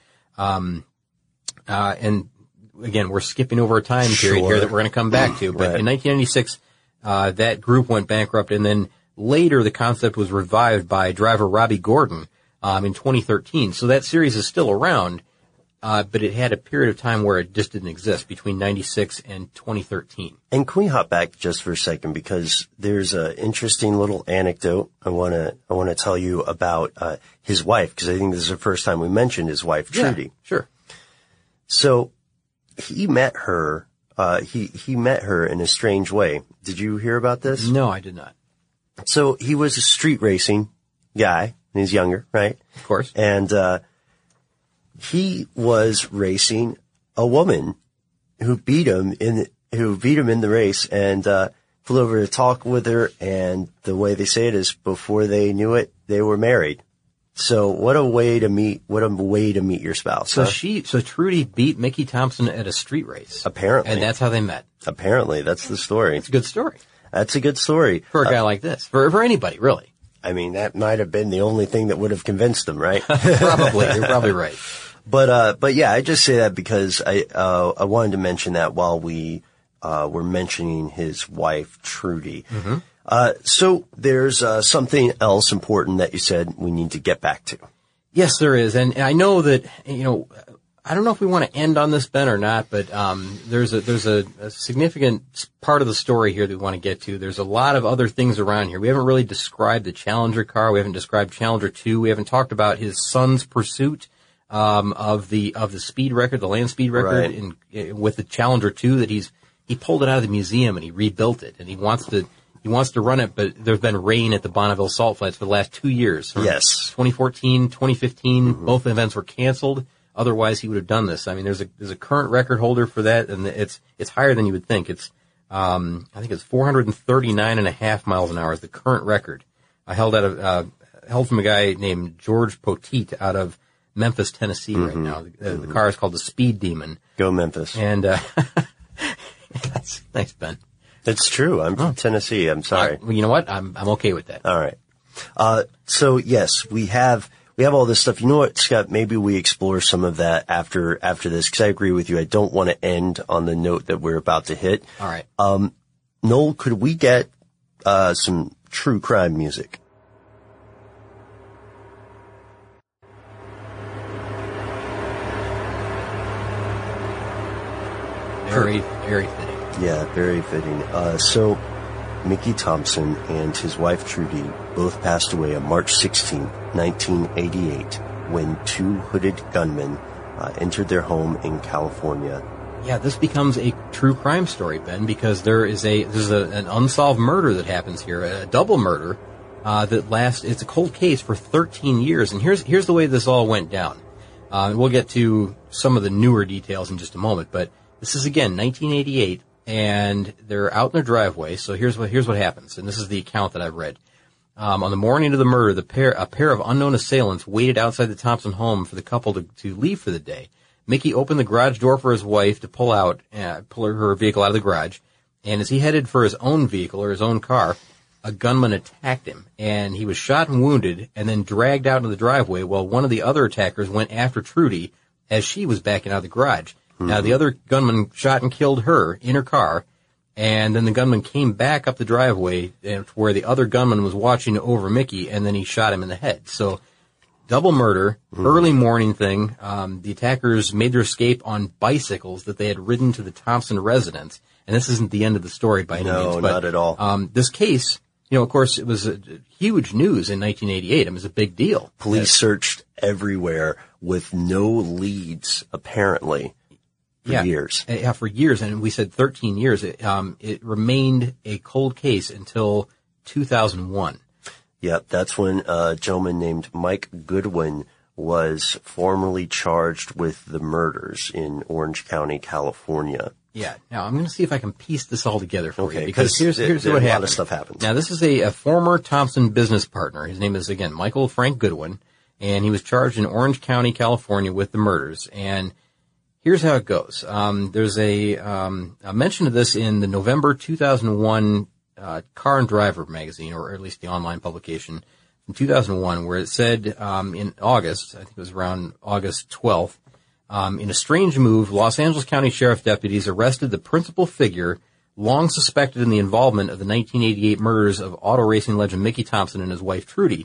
and again, we're skipping over a time period here that we're going to come back to, but in 1996, that group went bankrupt, and then later the concept was revived by driver Robbie Gordon, in 2013. So that series is still around, but it had a period of time where it just didn't exist between 96 and 2013. And can we hop back just for a second, because there's an interesting little anecdote I want to tell you about his wife, because I think this is the first time we mentioned his wife, Trudy. Yeah, sure. So he met her. He met her in a strange way. Did you hear about this? No, I did not. So he was a street racing guy, and he's younger, right? Of course. And he was racing a woman who beat him in who beat him in the race and flew over to talk with her. And the way they say it is, before they knew it, they were married. So what a way to meet your spouse. So Trudy beat Mickey Thompson at a street race. Apparently. And that's how they met. Apparently, that's the story. It's a good story. That's a good story. For a guy like this. For anybody, really. I mean, that might have been the only thing that would have convinced them, right? Probably. You're probably right. But yeah, I just say that because I wanted to mention that while we were mentioning his wife, Trudy. Mm-hmm. So there's something else important that you said we need to get back to. Yes, there is. And I know that, I don't know if we want to end on this, Ben, or not, but there's a significant part of the story here that we want to get to. There's a lot of other things around here. We haven't really described the Challenger car. We haven't described Challenger 2. We haven't talked about his son's pursuit of the speed record, the land speed record, right. With the Challenger 2 that he pulled it out of the museum and he rebuilt it, and he wants to run it, but there's been rain at the Bonneville Salt Flats for the last 2 years. Yes. 2014, 2015, mm-hmm. Both events were canceled. Otherwise, he would have done this. I mean, there's a current record holder for that, and it's higher than you would think. It's, I think it's 439.5 miles an hour is the current record. Held from a guy named George Poteet out of Memphis, Tennessee right now. The car is called the Speed Demon. Go Memphis. And, thanks, Ben. It's true. I'm from Tennessee. I'm sorry. Well, you know what? I'm okay with that. All right. So yes, we have all this stuff. You know what, Scott? Maybe we explore some of that after this, because I agree with you. I don't want to end on the note that we're about to hit. All right. Noel, could we get some true crime music? Very, very fitting. Yeah, very fitting. So Mickey Thompson and his wife Trudy both passed away on March 16, 1988, when two hooded gunmen entered their home in California. Yeah, this becomes a true crime story, Ben, because there's an unsolved murder that happens here, a double murder it's a cold case for 13 years. And here's the way this all went down. We'll get to some of the newer details in just a moment, but this is again 1988. And they're out in their driveway. So here's what happens. And this is the account that I've read. On the morning of the murder, a pair of unknown assailants waited outside the Thompson home for the couple to leave for the day. Mickey opened the garage door for his wife to pull her vehicle out of the garage. And as he headed for his own vehicle or his own car, a gunman attacked him. And he was shot and wounded and then dragged out into the driveway while one of the other attackers went after Trudy as she was backing out of the garage. Now, the other gunman shot and killed her in her car, and then the gunman came back up the driveway where the other gunman was watching over Mickey, and then he shot him in the head. So, double murder, early morning thing. The attackers made their escape on bicycles that they had ridden to the Thompson residence. And this isn't the end of the story by any means. No, not at all. This case, of course, it was huge news in 1988. It was a big deal. Police searched everywhere with no leads, apparently. For years. Yeah, for years. And we said 13 years. It remained a cold case until 2001. Yep, that's when a gentleman named Mike Goodwin was formally charged with the murders in Orange County, California. Yeah. Now, I'm going to see if I can piece this all together for you. Because here's what happened. A lot of stuff happens. Now, this is a former Thompson business partner. His name is, again, Michael Frank Goodwin. And he was charged in Orange County, California with the murders. And here's how it goes. There's a mention of this in the November 2001 Car and Driver magazine, or at least the online publication from 2001, where it said in August, I think it was around August 12th, in a strange move, Los Angeles County Sheriff deputies arrested the principal figure long suspected in the involvement of the 1988 murders of auto racing legend Mickey Thompson and his wife Trudy.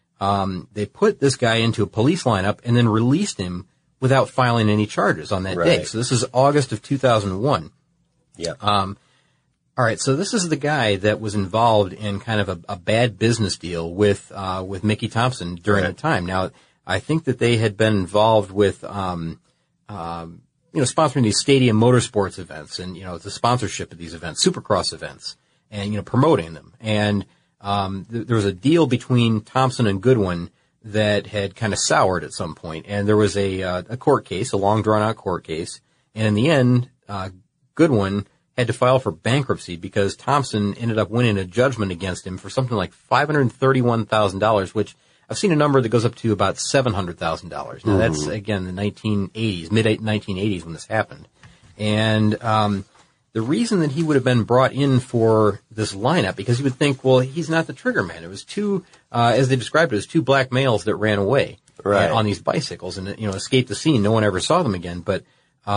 They put this guy into a police lineup and then released him without filing any charges on that day. So this is August of 2001. Yeah. All right. So this is the guy that was involved in kind of a bad business deal with Mickey Thompson during the time. Now, I think that they had been involved with, sponsoring these stadium motorsports events and, the sponsorship of these events, Supercross events, and, promoting them. And, there was a deal between Thompson and Goodwin that had kind of soured at some point. And there was a court case, a long drawn out court case. And in the end, Goodwin had to file for bankruptcy because Thompson ended up winning a judgment against him for something like $531,000, which I've seen a number that goes up to about $700,000. Now that's, again, the 1980s, mid-1980s when this happened. And the reason that he would have been brought in for this lineup, because you would think, well, he's not the trigger man. It was two, as they described it, it was two black males that ran away on these bicycles and, escaped the scene. No one ever saw them again. But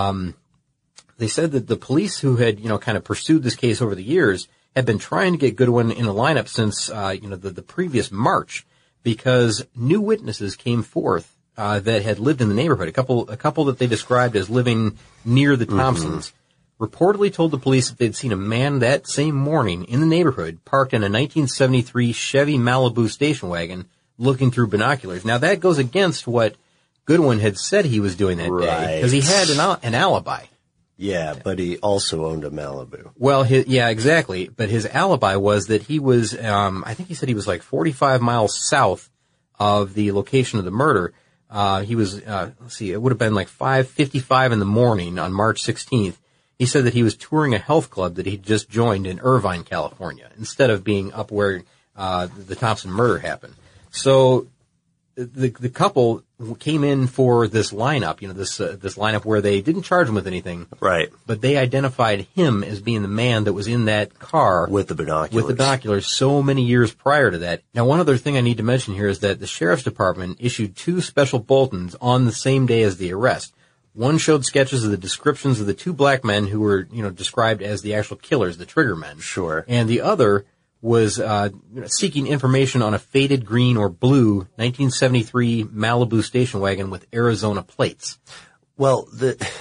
they said that the police who had, kind of pursued this case over the years had been trying to get Goodwin in a lineup since, the previous March, because new witnesses came forth that had lived in the neighborhood. A couple that they described as living near the Thompsons reportedly told the police that they'd seen a man that same morning in the neighborhood parked in a 1973 Chevy Malibu station wagon looking through binoculars. Now that goes against what Goodwin had said he was doing that day, because he had an alibi. Yeah, but he also owned a Malibu. Well, exactly. But his alibi was that he was, I think he said he was like 45 miles south of the location of the murder. He was, it would have been like 5:55 in the morning on March 16th. He said that he was touring a health club that he'd just joined in Irvine, California, instead of being up where the Thompson murder happened. So the couple came in for this lineup, this lineup where they didn't charge him with anything. Right. But they identified him as being the man that was in that car. With the binoculars so many years prior to that. Now, one other thing I need to mention here is that the sheriff's department issued 2 special bulletins on the same day as the arrest. One showed sketches of the descriptions of the 2 black men who were, described as the actual killers, the trigger men. Sure. And the other was seeking information on a faded green or blue 1973 Malibu station wagon with Arizona plates. Well,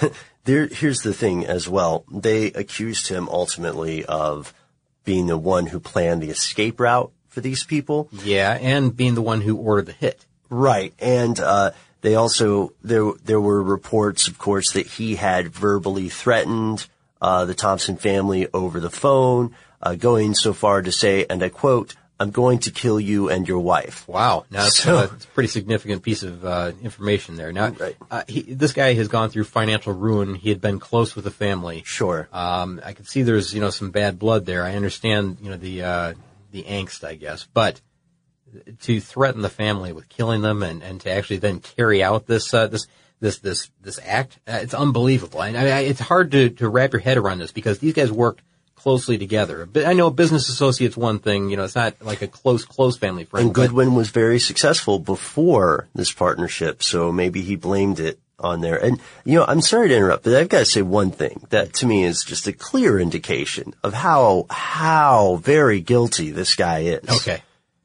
here's the thing as well. They accused him ultimately of being the one who planned the escape route for these people. Yeah, and being the one who ordered the hit. Right. And they also, there were reports, of course, that he had verbally threatened the Thompson family over the phone, going so far to say, and I quote, "I'm going to kill you and your wife." Wow. Now, that's a pretty significant piece of information there. Now, this guy has gone through financial ruin. He had been close with the family. Sure. I can see there's, some bad blood there. I understand, the angst, I guess. But to threaten the family with killing them and to actually then carry out this act, it's unbelievable. And it's hard to wrap your head around this because these guys worked closely together. But I know business associates one thing, it's not like a close family friend. And Goodwin was very successful before this partnership, so maybe he blamed it on there. And, I'm sorry to interrupt, but I've got to say one thing that to me is just a clear indication of how very guilty this guy is. Okay.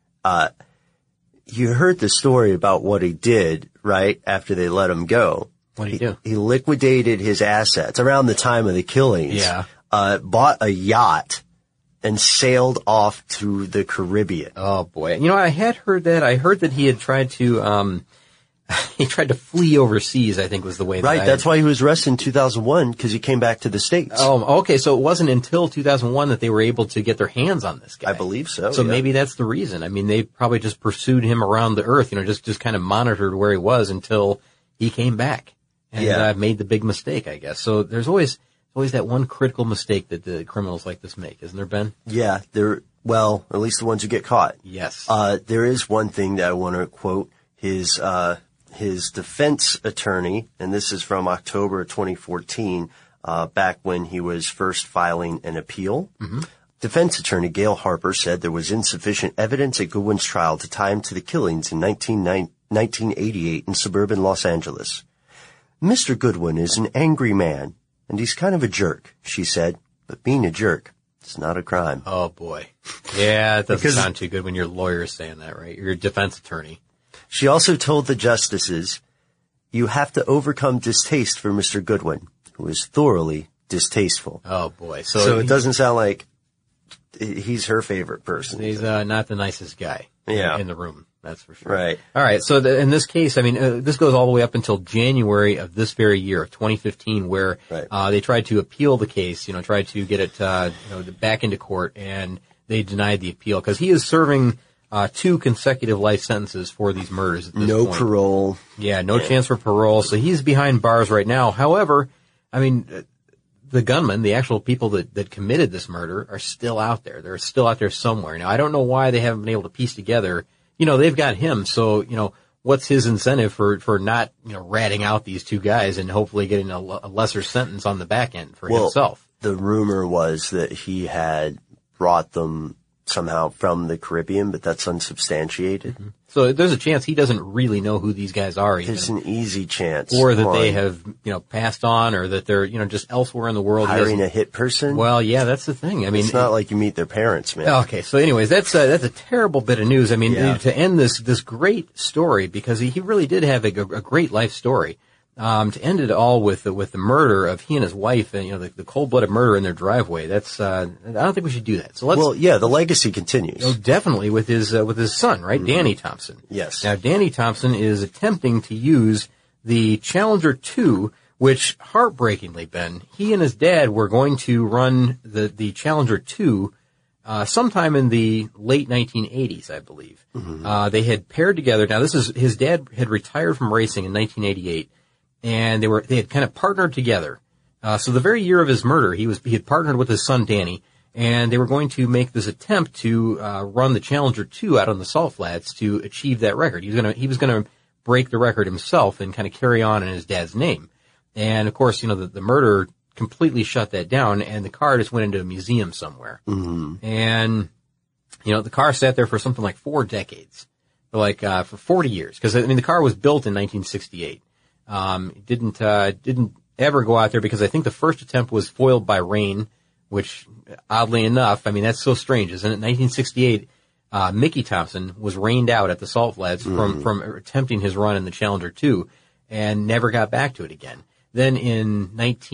You heard the story about what he did, right, after they let him go. What did he do? He liquidated his assets around the time of the killings. Yeah. Bought a yacht and sailed off to the Caribbean. Oh boy. I had heard that. I heard that he had tried to, he tried to flee overseas, I think was the way that Right. That's why he was arrested in 2001 because he came back to the States. Oh, okay. So it wasn't until 2001 that they were able to get their hands on this guy. I believe so. So maybe that's the reason. I mean, they probably just pursued him around the earth, just kind of monitored where he was until he came back and made the big mistake, I guess. So there's always that one critical mistake that the criminals like this make, isn't there, Ben? Yeah, well, at least the ones who get caught. Yes. There is one thing that I want to quote his defense attorney, and this is from October 2014, back when he was first filing an appeal. Mm-hmm. Defense attorney Gail Harper said there was insufficient evidence at Goodwin's trial to tie him to the killings in 1988 in suburban Los Angeles. Mr. Goodwin is an angry man. And he's kind of a jerk, she said. But being a jerk, it's not a crime. Oh, boy. Yeah, it doesn't sound too good when your lawyer is saying that, right? You're a defense attorney. She also told the justices, you have to overcome distaste for Mr. Goodwin, who is thoroughly distasteful. Oh, boy. So it doesn't sound like he's her favorite person. He's not the nicest guy in the room. That's for sure. Right. All right. So in this case, this goes all the way up until January of this very year, 2015, where they tried to appeal the case, tried to get it, back into court, and they denied the appeal because he is serving 2 consecutive life sentences for these murders at this point. No parole. Yeah, no chance for parole. So he's behind bars right now. However, the gunmen, the actual people that committed this murder, are still out there. They're still out there somewhere. Now, I don't know why they haven't been able to piece together, they've got him, so, what's his incentive for not, ratting out these two guys and hopefully getting a lesser sentence on the back end for himself? The rumor was that he had brought them somehow from the Caribbean, but that's unsubstantiated. Mm-hmm. So there's a chance he doesn't really know who these guys are even. There's an easy chance. Or that they have, passed on, or that they're, just elsewhere in the world. Hiring a hit person? Well, yeah, that's the thing. I mean, it's not like you meet their parents, man. Okay, so anyways, that's a terrible bit of news. I mean, to end this great story, because he really did have a great life story. To end it all with the murder of he and his wife, and the cold-blooded murder in their driveway. That's I don't think we should do that. So let's. Well, yeah, the legacy continues. Oh, definitely with his son, right? Mm-hmm. Danny Thompson. Yes. Now, Danny Thompson is attempting to use the Challenger 2, which heartbreakingly, Ben, he and his dad were going to run the Challenger 2 sometime in the late 1980s, I believe. Mm-hmm. They had paired together. Now, his dad had retired from racing in 1988. And they had kind of partnered together. So the very year of his murder, he had partnered with his son Danny, and they were going to make this attempt to run the Challenger 2 out on the Salt Flats to achieve that record. He was gonna break the record himself and kind of carry on in his dad's name. And of course, the murder completely shut that down, and the car just went into a museum somewhere. Mm-hmm. And the car sat there for something like 4 decades, for 40 years, because the car was built in 1968. Didn't ever go out there because I think the first attempt was foiled by rain, which oddly enough, that's so strange, isn't it? 1968, Mickey Thompson was rained out at the Salt Flats from attempting his run in the Challenger 2 and never got back to it again. Then in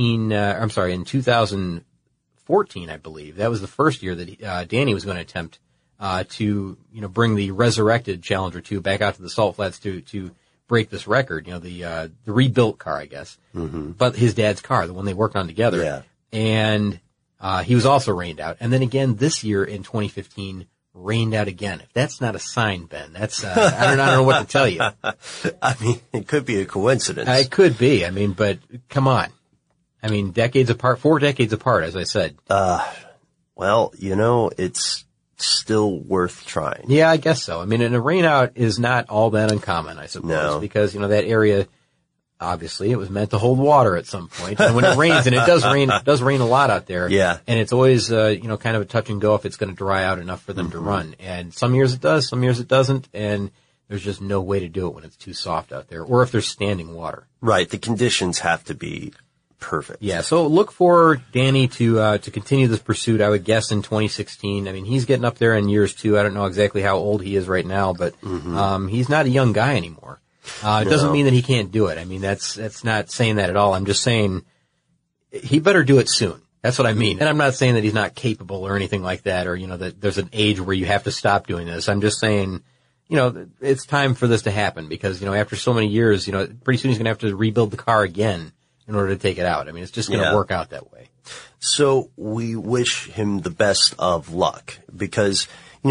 2014, I believe, that was the first year that Danny was going to attempt to bring the resurrected Challenger 2 back out to the Salt Flats to break this record, the rebuilt car, I guess. Mm-hmm. But his dad's car, the one they worked on together. Yeah. And he was also rained out. And then again this year in 2015, rained out again. If that's not a sign, Ben, that's I don't know what to tell you. It could be a coincidence. It could be. But come on. 4 decades apart, as I said. Well, it's still worth trying. Yeah, I guess so. And a rain out is not all that uncommon, I suppose, no. Because, that area, obviously, it was meant to hold water at some point. And when it rains, and it does rain a lot out there. Yeah. And it's always, kind of a touch and go if it's going to dry out enough for them to run. And some years it does, some years it doesn't. And there's just no way to do it when it's too soft out there, or if there's standing water. Right. The conditions have to be perfect. Yeah, so look for Danny to continue this pursuit, I would guess, in 2016. He's getting up there in years too. I don't know exactly how old he is right now, but he's not a young guy anymore. It doesn't mean that he can't do it. That's not saying that at all. I'm just saying he better do it soon. That's what I mean. And I'm not saying that he's not capable or anything like that, or, that there's an age where you have to stop doing this. I'm just saying, it's time for this to happen because, after so many years, pretty soon he's going to have to rebuild the car again in order to take it out. It's just going to work out that way. So we wish him the best of luck because,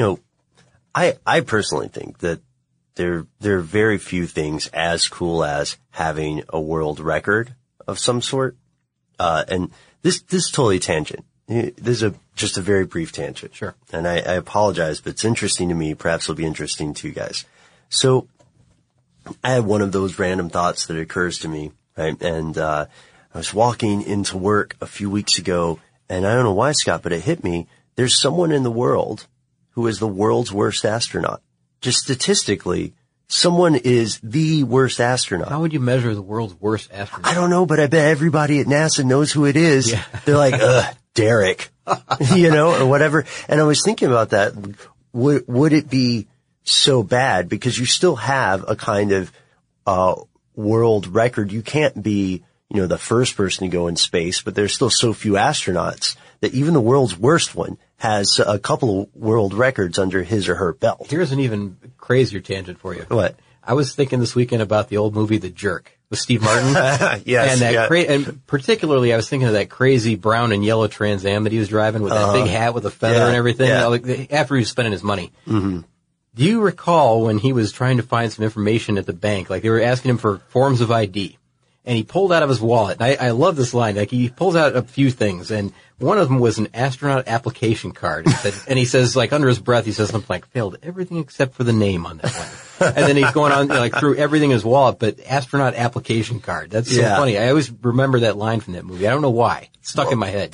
I personally think that there are very few things as cool as having a world record of some sort. And this is totally a tangent. This is just a very brief tangent. Sure. And I apologize, but it's interesting to me. Perhaps it'll be interesting to you guys. So I have one of those random thoughts that occurs to me. Right. And, I was walking into work a few weeks ago and I don't know why, Scott, but it hit me. There's someone in the world who is the world's worst astronaut. Just statistically, someone is the worst astronaut. How would you measure the world's worst astronaut? I don't know, but I bet everybody at NASA knows who it is. Yeah. They're like, Derek, or whatever. And I was thinking about that. Would it be so bad? Because you still have a kind of, world record. You can't be, the first person to go in space, but there's still so few astronauts that even the world's worst one has a couple of world records under his or her belt. Here's an even crazier tangent for you. What? I was thinking this weekend about the old movie The Jerk with Steve Martin. Yes. And and particularly I was thinking of that crazy brown and yellow Trans Am that he was driving with that big hat with a feather and everything, after he was spending his money. Mm-hmm. Do you recall when he was trying to find some information at the bank, like they were asking him for forms of ID, and he pulled out of his wallet. And I love this line. Like, he pulls out a few things, and one of them was an astronaut application card. And he says, like, under his breath, he says something like, failed everything except for the name on that one. And then he's going on, like, through everything in his wallet, but astronaut application card. That's so funny. I always remember that line from that movie. I don't know why. It's stuck in my head.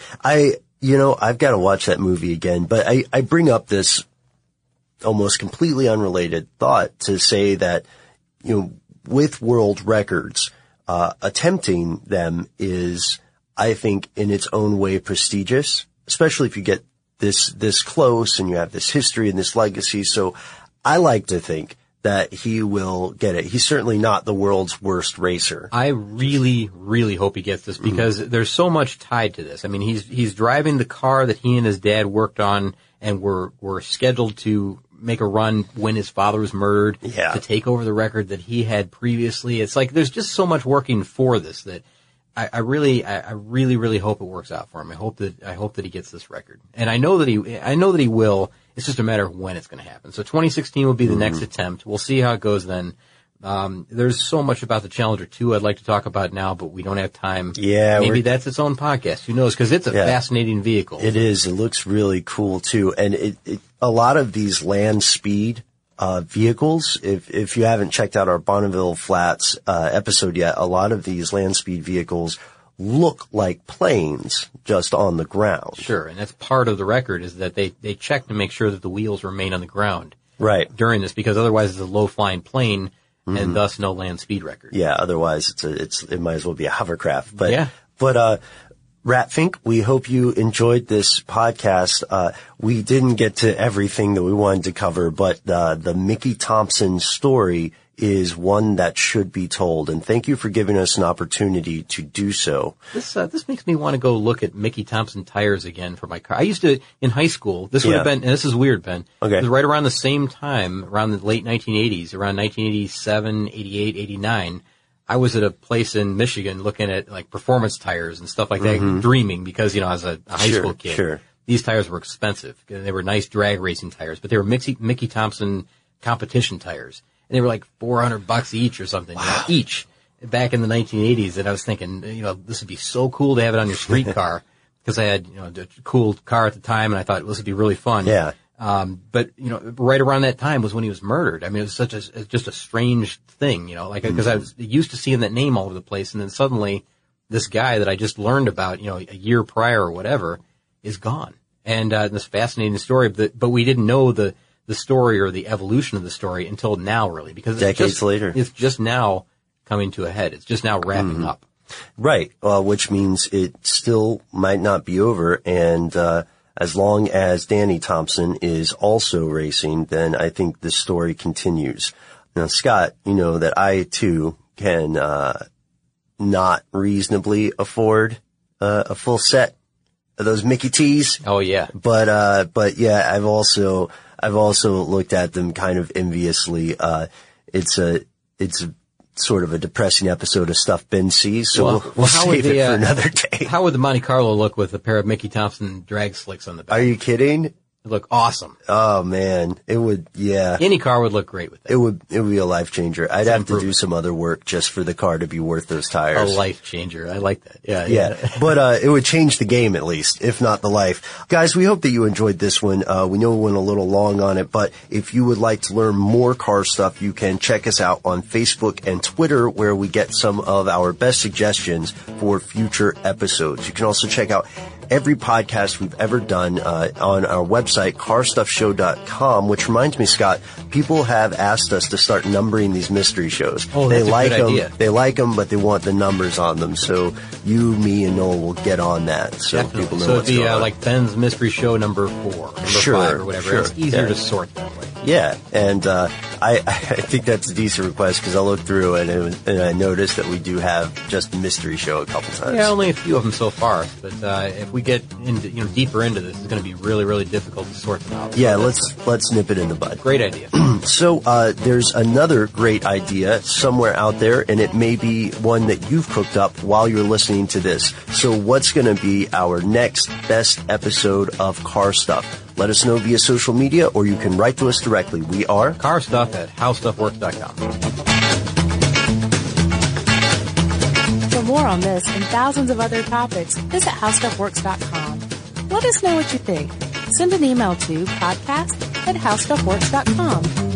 I've got to watch that movie again, but I bring up this almost completely unrelated thought to say that, with world records, attempting them is, I think, in its own way prestigious, especially if you get this close and you have this history and this legacy. So I like to think that he will get it. He's certainly not the world's worst racer. I really, really hope he gets this because there's so much tied to this. I mean, he's driving the car that he and his dad worked on and were scheduled to make a run when his father was murdered to take over the record that he had previously. It's like there's just so much working for this that I really hope it works out for him. I hope that he gets this record. And I know that he will. It's just a matter of when it's going to happen. So 2016 will be the next attempt. We'll see how it goes then. There's so much about the Challenger 2 I'd like to talk about now, but we don't have time. Yeah. Maybe that's its own podcast. Who knows? Because it's a fascinating vehicle. It is. It looks really cool too. And a lot of these land speed vehicles, if you haven't checked out our Bonneville Flats episode yet, a lot of these land speed vehicles look like planes just on the ground. Sure, and that's part of the record is that they check to make sure that the wheels remain on the ground during this, because otherwise it's a low-flying plane and thus no land speed record. Yeah, otherwise it might as well be a hovercraft. But Rat Fink, we hope you enjoyed this podcast. We didn't get to everything that we wanted to cover, but the Mickey Thompson story is one that should be told. And thank you for giving us an opportunity to do so. This makes me want to go look at Mickey Thompson tires again for my car. I used to, in high school, this would have been, and this is weird, Ben. Okay. It was right around the same time, around the late 1980s, around 1987, 88, 89. I was at a place in Michigan looking at like performance tires and stuff like that, dreaming because, I was a high school kid. Sure. These tires were expensive. They were nice drag racing tires, but they were Mickey Thompson competition tires. And they were like $400 each or something, each back in the 1980s. And I was thinking, this would be so cool to have it on your street car because I had, a cool car at the time and I thought this would be really fun. Yeah. But right around that time was when he was murdered. I mean, it was just a strange thing, because I was used to seeing that name all over the place. And then suddenly this guy that I just learned about, a year prior or whatever is gone. And, this fascinating story, but we didn't know the story or the evolution of the story until now, really, because decades later, it's just now coming to a head. It's just now wrapping up. Right. Which means it still might not be over. And, as long as Danny Thompson is also racing, then I think the story continues. Now, Scott, you know that I too can, not reasonably afford, a full set of those Mickey T's. Oh yeah. But yeah, I've also looked at them kind of enviously. It's a sort of a depressing episode of stuff Ben sees, so we'll save it for another day. How would the Monte Carlo look with a pair of Mickey Thompson drag slicks on the back? Are you kidding? It'd look awesome. Oh man, it would, yeah. Any car would look great with that. It would be a life changer. I'd have to do some other work just for the car to be worth those tires. A life changer. I like that. Yeah. But, it would change the game at least, if not the life. Guys, we hope that you enjoyed this one. We know we went a little long on it, but if you would like to learn more car stuff, you can check us out on Facebook and Twitter, where we get some of our best suggestions for future episodes. You can also check out every podcast we've ever done on our website, carstuffshow.com, which reminds me, Scott, people have asked us to start numbering these mystery shows. Oh, that's a good idea. They like them, but they want the numbers on them. So you, me, and Noel will get on that so Definitely. people know so what's going on. So it'd be like Ben's Mystery Show number 4, number 5 or whatever. Sure. It's easier to sort that way. Yeah, and I think that's a decent request because I looked through and I noticed that we do have just Mystery Show a couple times. Yeah, only a few of them so far. But if we get into deeper into this, it's going to be really, really difficult to sort them out. Yeah, let's nip it in the bud. Great idea. So there's another great idea somewhere out there, and it may be one that you've cooked up while you're listening to this. So what's going to be our next best episode of Car Stuff? Let us know via social media, or you can write to us directly. We are carstuff@howstuffworks.com. more on this and thousands of other topics, visit howstuffworks.com. Let us know what you think. Send an email to podcast@howstuffworks.com.